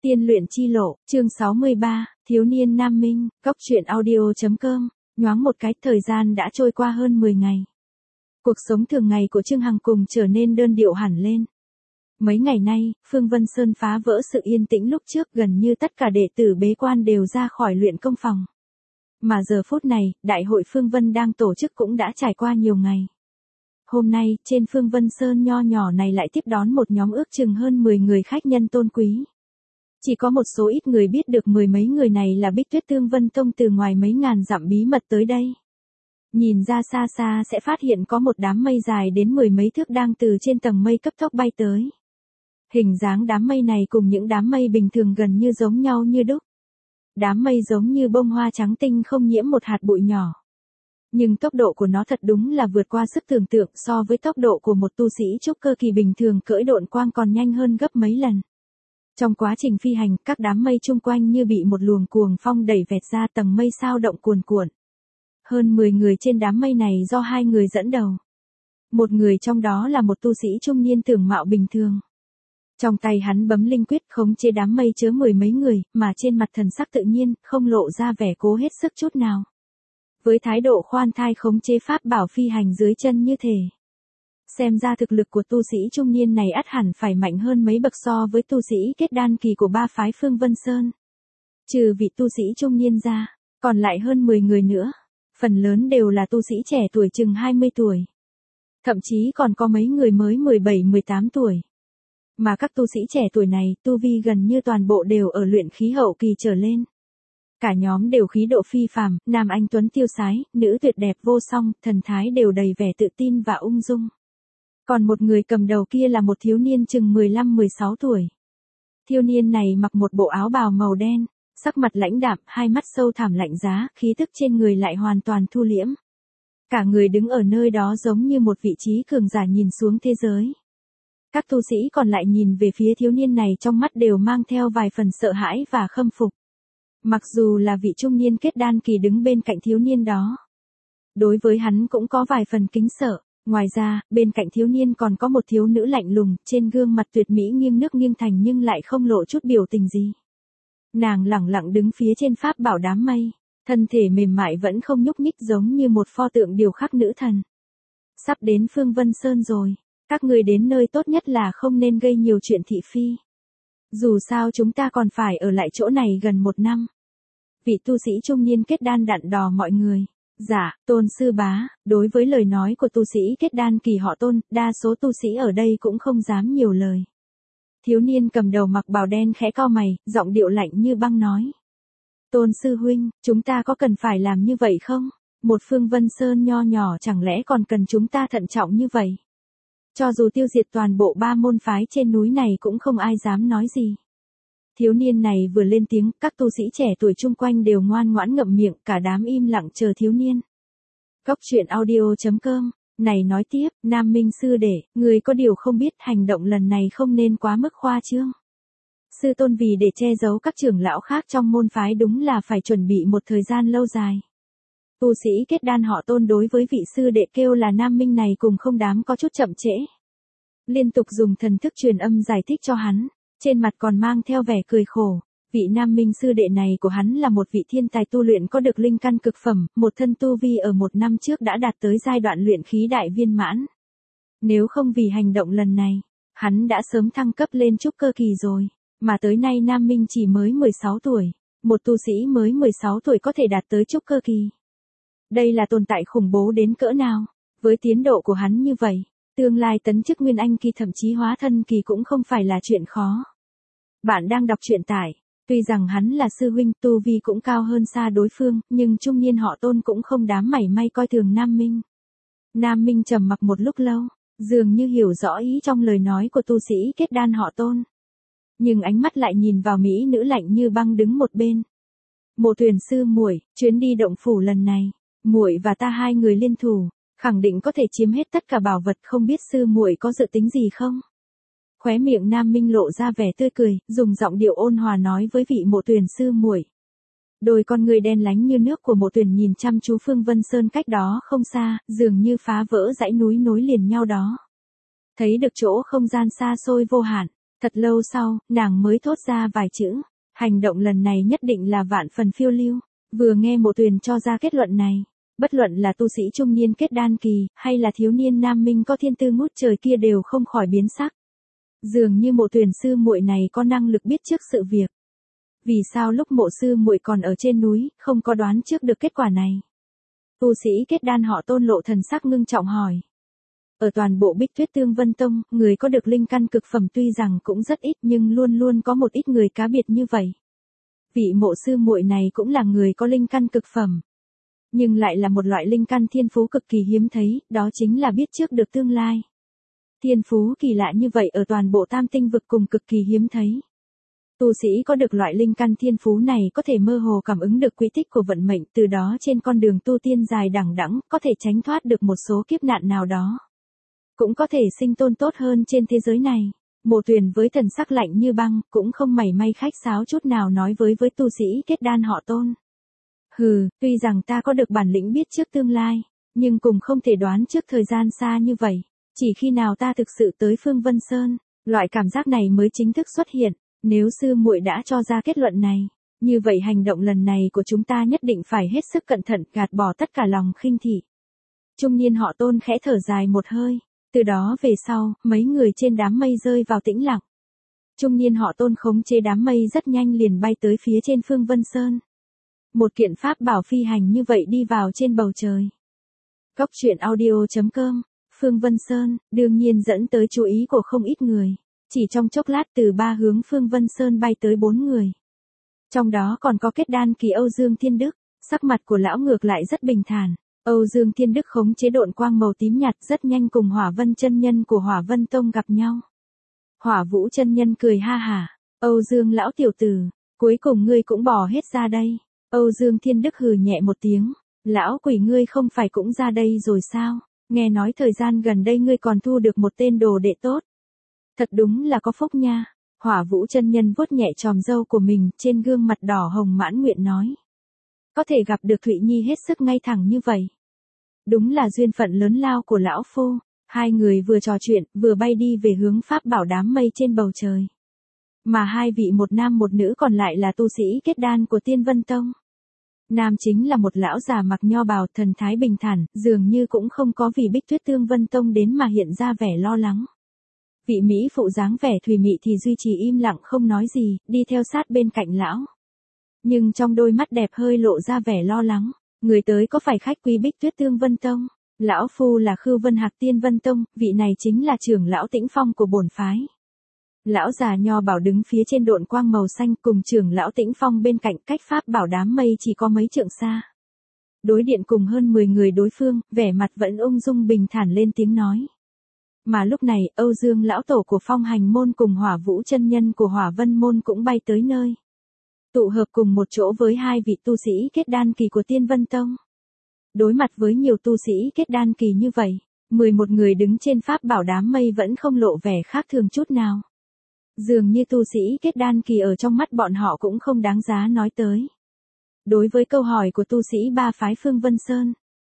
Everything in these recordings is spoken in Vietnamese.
Tiên luyện chi lộ, chương 63, thiếu niên Nam Minh, góc truyện audio.com, nhoáng một cái thời gian đã trôi qua hơn 10 ngày. Cuộc sống thường ngày của Trương Hằng cùng trở nên đơn điệu hẳn lên. Mấy ngày nay, Phương Vân Sơn phá vỡ sự yên tĩnh lúc trước, gần như tất cả đệ tử bế quan đều ra khỏi luyện công phòng. Mà giờ phút này, đại hội Phương Vân đang tổ chức cũng đã trải qua nhiều ngày. Hôm nay, trên Phương Vân Sơn nho nhỏ này lại tiếp đón một nhóm ước chừng hơn 10 người khách nhân tôn quý. Chỉ có một số ít người biết được mười mấy người này là Bích Tuyết Tương Vân Tông từ ngoài mấy ngàn dặm bí mật tới đây. Nhìn ra xa xa sẽ phát hiện có một đám mây dài đến mười mấy thước đang từ trên tầng mây cấp tốc bay tới. Hình dáng đám mây này cùng những đám mây bình thường gần như giống nhau như đúc. Đám mây giống như bông hoa trắng tinh không nhiễm một hạt bụi nhỏ. Nhưng tốc độ của nó thật đúng là vượt qua sức tưởng tượng, so với tốc độ của một tu sĩ trúc cơ kỳ bình thường cưỡi độn quang còn nhanh hơn gấp mấy lần. Trong quá trình phi hành, các đám mây chung quanh như bị một luồng cuồng phong đẩy vẹt ra, tầng mây sao động cuồn cuộn. Hơn 10 người trên đám mây này do hai người dẫn đầu. Một người trong đó là một tu sĩ trung niên tưởng mạo bình thường. Trong tay hắn bấm linh quyết khống chế đám mây chứa mười mấy người, mà trên mặt thần sắc tự nhiên, không lộ ra vẻ cố hết sức chút nào. Với thái độ khoan thai khống chế pháp bảo phi hành dưới chân như thể. Xem ra thực lực của tu sĩ trung niên này ắt hẳn phải mạnh hơn mấy bậc so với tu sĩ kết đan kỳ của ba phái Phương Vân Sơn. Trừ vị tu sĩ trung niên ra, còn lại hơn 10 người nữa. Phần lớn đều là tu sĩ trẻ tuổi chừng 20 tuổi. Thậm chí còn có mấy người mới 17-18 tuổi. Mà các tu sĩ trẻ tuổi này, tu vi gần như toàn bộ đều ở luyện khí hậu kỳ trở lên. Cả nhóm đều khí độ phi phàm, nam anh tuấn tiêu sái, nữ tuyệt đẹp vô song, thần thái đều đầy vẻ tự tin và ung dung. Còn một người cầm đầu kia là một thiếu niên chừng 15-16 tuổi. Thiếu niên này mặc một bộ áo bào màu đen, sắc mặt lãnh đạm, hai mắt sâu thẳm lạnh giá, khí tức trên người lại hoàn toàn thu liễm. Cả người đứng ở nơi đó giống như một vị trí cường giả nhìn xuống thế giới. Các tu sĩ còn lại nhìn về phía thiếu niên này trong mắt đều mang theo vài phần sợ hãi và khâm phục. Mặc dù là vị trung niên kết đan kỳ đứng bên cạnh thiếu niên đó. Đối với hắn cũng có vài phần kính sợ. Ngoài ra, bên cạnh thiếu niên còn có một thiếu nữ lạnh lùng, trên gương mặt tuyệt mỹ nghiêng nước nghiêng thành nhưng lại không lộ chút biểu tình gì. Nàng lẳng lặng đứng phía trên pháp bảo đám mây, thân thể mềm mại vẫn không nhúc nhích giống như một pho tượng điêu khắc nữ thần. Sắp đến Phương Vân Sơn rồi, các người đến nơi tốt nhất là không nên gây nhiều chuyện thị phi. Dù sao chúng ta còn phải ở lại chỗ này gần 1 năm. Vị tu sĩ trung niên kết đan dặn dò mọi người. Dạ, Tôn sư bá, đối với lời nói của tu sĩ kết đan kỳ họ Tôn, đa số tu sĩ ở đây cũng không dám nhiều lời. Thiếu niên cầm đầu mặc bào đen khẽ cau mày, giọng điệu lạnh như băng nói. Tôn sư huynh, chúng ta có cần phải làm như vậy không? Một Phương Vân Sơn nho nhỏ chẳng lẽ còn cần chúng ta thận trọng như vậy? Cho dù tiêu diệt toàn bộ 3 môn phái trên núi này cũng không ai dám nói gì. Thiếu niên này vừa lên tiếng, các tu sĩ trẻ tuổi chung quanh đều ngoan ngoãn ngậm miệng, cả đám im lặng chờ thiếu niên. Góc truyện audio.com, này nói tiếp, Nam Minh sư đệ, người có điều không biết hành động lần này không nên quá mức khoa trương. Sư tôn vì để che giấu các trưởng lão khác trong môn phái đúng là phải chuẩn bị một thời gian lâu dài. Tu sĩ kết đan họ Tôn đối với vị sư đệ kêu là Nam Minh này cùng không dám có chút chậm trễ. Liên tục dùng thần thức truyền âm giải thích cho hắn. Trên mặt còn mang theo vẻ cười khổ, vị Nam Minh sư đệ này của hắn là một vị thiên tài tu luyện có được linh căn cực phẩm, một thân tu vi ở 1 năm trước đã đạt tới giai đoạn luyện khí đại viên mãn. Nếu không vì hành động lần này, hắn đã sớm thăng cấp lên trúc cơ kỳ rồi, mà tới nay Nam Minh chỉ mới 16 tuổi, một tu sĩ mới 16 tuổi có thể đạt tới trúc cơ kỳ. Đây là tồn tại khủng bố đến cỡ nào, với tiến độ của hắn như vậy. Tương lai tấn chức Nguyên Anh kỳ thậm chí hóa thân kỳ cũng không phải là chuyện khó. Bạn đang đọc truyện tại, tuy rằng hắn là sư huynh tu vi cũng cao hơn xa đối phương, nhưng trung niên họ Tôn cũng không dám mảy may coi thường Nam Minh. Nam Minh trầm mặc một lúc lâu, dường như hiểu rõ ý trong lời nói của tu sĩ kết đan họ Tôn. Nhưng ánh mắt lại nhìn vào mỹ nữ lạnh như băng đứng một bên. Mộ Tuyền sư muội, chuyến đi động phủ lần này, muội và ta hai người liên thủ. Khẳng định có thể chiếm hết tất cả bảo vật, không biết sư muội có dự tính gì không? Khóe miệng Nam Minh lộ ra vẻ tươi cười, dùng giọng điệu ôn hòa nói với vị Mộ Tuyền sư muội. Đôi con người đen lánh như nước của Mộ Tuyền nhìn chăm chú Phương Vân Sơn cách đó không xa, dường như phá vỡ dãy núi nối liền nhau đó. Thấy được chỗ không gian xa xôi vô hạn, Thật lâu sau, nàng mới thốt ra vài chữ. Hành động lần này nhất định là vạn phần phiêu lưu. Vừa nghe Mộ Tuyền cho ra kết luận này. Bất luận là tu sĩ trung niên kết đan kỳ, hay là thiếu niên nam minh có thiên tư ngút trời kia đều không khỏi biến sắc. Dường như Mộ Tuyền sư muội này có năng lực biết trước sự việc. Vì sao lúc Mộ sư muội còn ở trên núi, không có đoán trước được kết quả này? Tu sĩ kết đan họ Tôn lộ thần sắc ngưng trọng hỏi. Ở toàn bộ Bích Tuyết Tương Vân Tông, người có được linh căn cực phẩm tuy rằng cũng rất ít nhưng luôn luôn có một ít người cá biệt như vậy. Vị Mộ sư muội này cũng là người có linh căn cực phẩm. Nhưng lại là một loại linh căn thiên phú cực kỳ hiếm thấy, đó chính là biết trước được tương lai. Thiên phú kỳ lạ như vậy ở toàn bộ Tam Tinh vực cùng cực kỳ hiếm thấy. Tu sĩ có được loại linh căn thiên phú này có thể mơ hồ cảm ứng được quỹ tích của vận mệnh, từ đó trên con đường tu tiên dài đằng đẵng có thể tránh thoát được một số kiếp nạn nào đó. Cũng có thể sinh tồn tốt hơn trên thế giới này. Mộ Tuyền với thần sắc lạnh như băng, cũng không mảy may khách sáo chút nào nói với tu sĩ kết đan họ Tôn. Hừ, tuy rằng ta có được bản lĩnh biết trước tương lai, nhưng cùng không thể đoán trước thời gian xa như vậy. Chỉ khi nào ta thực sự tới Phương Vân Sơn, loại cảm giác này mới chính thức xuất hiện. Nếu sư muội đã cho ra kết luận này, như vậy hành động lần này của chúng ta nhất định phải hết sức cẩn thận, gạt bỏ tất cả lòng khinh thị. Trung niên họ Tôn khẽ thở dài một hơi. Từ đó về sau, mấy người trên đám mây rơi vào tĩnh lặng. Trung niên họ Tôn khống chế đám mây rất nhanh liền bay tới phía trên Phương Vân Sơn. Một kiện pháp bảo phi hành như vậy đi vào trên bầu trời. Cốc truyện audio.com, Phương Vân Sơn, đương nhiên dẫn tới chú ý của không ít người. Chỉ trong chốc lát từ 3 hướng Phương Vân Sơn bay tới 4 người. Trong đó còn có kết đan kỳ Âu Dương Thiên Đức, sắc mặt của lão ngược lại rất bình thản. Âu Dương Thiên Đức khống chế độn quang màu tím nhạt rất nhanh cùng Hỏa Vân chân nhân của Hỏa Vân Tông gặp nhau. Hỏa Vũ chân nhân cười ha hả, Âu Dương lão tiểu tử, cuối cùng ngươi cũng bỏ hết ra đây. Âu Dương Thiên Đức hừ nhẹ một tiếng, lão quỷ ngươi không phải cũng ra đây rồi sao, nghe nói thời gian gần đây ngươi còn thu được một tên đồ đệ tốt. Thật đúng là có phúc nha. Hỏa Vũ chân nhân vuốt nhẹ chòm râu của mình, trên gương mặt đỏ hồng mãn nguyện nói. Có thể gặp được Thụy Nhi hết sức ngay thẳng như vậy. Đúng là duyên phận lớn lao của lão phu. Hai người vừa trò chuyện, vừa bay đi về hướng pháp bảo đám mây trên bầu trời. Mà hai vị một nam một nữ còn lại là tu sĩ kết đan của Tiên Vân Tông. Nam chính là một lão già mặc nho bào thần thái bình thản, dường như cũng không có vì Bích Tuyết Tương Vân Tông đến mà hiện ra vẻ lo lắng. Vị Mỹ phụ dáng vẻ thùy mị thì duy trì im lặng không nói gì, đi theo sát bên cạnh lão. Nhưng trong đôi mắt đẹp hơi lộ ra vẻ lo lắng. Người tới có phải khách quý Bích Tuyết Tương Vân Tông? Lão phu là Khưu Vân Hạc Tiên Vân Tông, vị này chính là trưởng lão Tĩnh Phong của bổn phái. Lão già nho bảo đứng phía trên độn quang màu xanh cùng trưởng lão Tĩnh Phong bên cạnh, cách pháp bảo đám mây chỉ có mấy trượng xa. Đối điện cùng hơn 10 người đối phương, vẻ mặt vẫn ung dung bình thản lên tiếng nói. Mà lúc này, Âu Dương lão tổ của Phong Hành môn cùng Hỏa Vũ chân nhân của Hỏa Vân môn cũng bay tới nơi. Tụ hợp cùng một chỗ với hai vị tu sĩ kết đan kỳ của Tiên Vân Tông. Đối mặt với nhiều tu sĩ kết đan kỳ như vậy, 11 người đứng trên pháp bảo đám mây vẫn không lộ vẻ khác thường chút nào. Dường như tu sĩ kết đan kỳ ở trong mắt bọn họ cũng không đáng giá nói tới. Đối với câu hỏi của tu sĩ ba phái Phương Vân Sơn,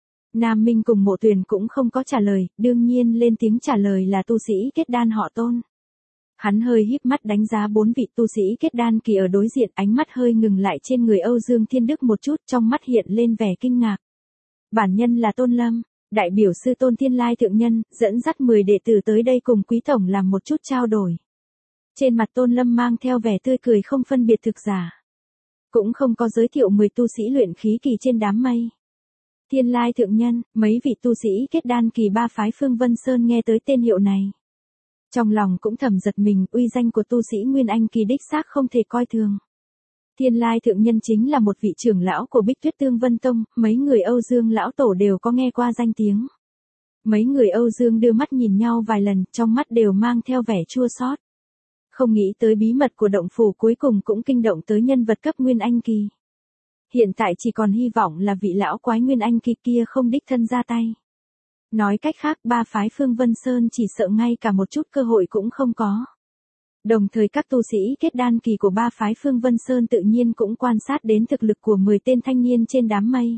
Nam Minh cùng Mộ Tuyền cũng không có trả lời, đương nhiên lên tiếng trả lời là tu sĩ kết đan họ Tôn. Hắn hơi híp mắt đánh giá 4 vị tu sĩ kết đan kỳ ở đối diện, ánh mắt hơi ngừng lại trên người Âu Dương Thiên Đức một chút, trong mắt hiện lên vẻ kinh ngạc. Bản nhân là Tôn Lâm, đại biểu sư Tôn Thiên Lai thượng nhân, dẫn dắt 10 đệ tử tới đây cùng quý tổng làm một chút trao đổi. Trên mặt Tôn Lâm mang theo vẻ tươi cười không phân biệt thực giả. Cũng không có giới thiệu 10 tu sĩ luyện khí kỳ trên đám mây. Thiên Lai thượng nhân, mấy vị tu sĩ kết đan kỳ ba phái Phương Vân Sơn nghe tới tên hiệu này. Trong lòng cũng thầm giật mình, uy danh của tu sĩ Nguyên Anh kỳ đích xác không thể coi thường. Thiên Lai thượng nhân chính là một vị trưởng lão của Bích Tuyết Tương Vân Tông, mấy người Âu Dương lão tổ đều có nghe qua danh tiếng. Mấy người Âu Dương đưa mắt nhìn nhau vài lần, trong mắt đều mang theo vẻ chua xót. Không nghĩ tới bí mật của động phủ cuối cùng cũng kinh động tới nhân vật cấp Nguyên Anh kỳ. Hiện tại chỉ còn hy vọng là vị lão quái Nguyên Anh kỳ kia không đích thân ra tay. Nói cách khác, ba phái Phương Vân Sơn chỉ sợ ngay cả một chút cơ hội cũng không có. Đồng thời các tu sĩ kết đan kỳ của ba phái Phương Vân Sơn tự nhiên cũng quan sát đến thực lực của 10 tên thanh niên trên đám mây.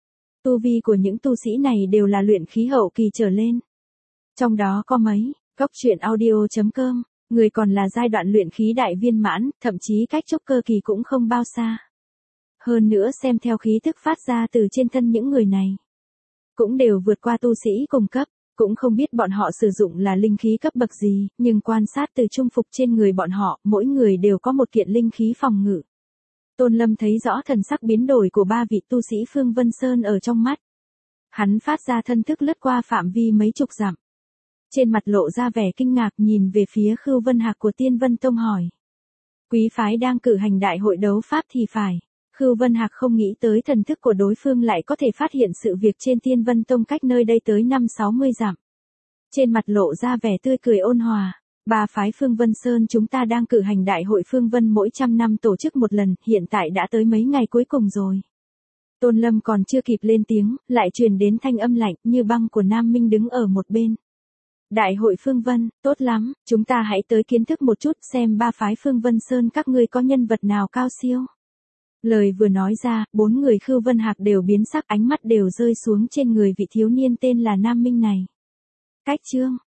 Tu vi của những tu sĩ này đều là luyện khí hậu kỳ trở lên. Trong đó có mấy, cốc truyện audio.com Người còn là giai đoạn luyện khí đại viên mãn, thậm chí cách trúc cơ kỳ cũng không bao xa. Hơn nữa xem theo khí thức phát ra từ trên thân những người này, cũng đều vượt qua tu sĩ cùng cấp, cũng không biết bọn họ sử dụng là linh khí cấp bậc gì, nhưng quan sát từ trung phục trên người bọn họ, mỗi người đều có một kiện linh khí phòng ngự. Tôn Lâm thấy rõ thần sắc biến đổi của ba vị tu sĩ Phương Vân Sơn ở trong mắt. Hắn phát ra thân thức lướt qua phạm vi mấy chục dặm. Trên mặt lộ ra vẻ kinh ngạc nhìn về phía Khưu Vân Hạc của Tiên Vân Tông hỏi. Quý phái đang cử hành đại hội đấu pháp thì phải. Khưu Vân Hạc không nghĩ tới thần thức của đối phương lại có thể phát hiện sự việc trên Tiên Vân Tông cách nơi đây tới 5-60 dặm. Trên mặt lộ ra vẻ tươi cười ôn hòa. Ba phái Phương Vân Sơn chúng ta đang cử hành đại hội Phương Vân mỗi trăm năm tổ chức một lần, hiện tại đã tới mấy ngày cuối cùng rồi. Tôn Lâm còn chưa kịp lên tiếng, lại truyền đến thanh âm lạnh như băng của Nam Minh đứng ở một bên. Đại hội Phương Vân, tốt lắm, chúng ta hãy tới kiến thức một chút xem ba phái Phương Vân Sơn các ngươi có nhân vật nào cao siêu. Lời vừa nói ra, bốn người Khưu Vân Hạc đều biến sắc, ánh mắt đều rơi xuống trên người vị thiếu niên tên là Nam Minh này. Cách chương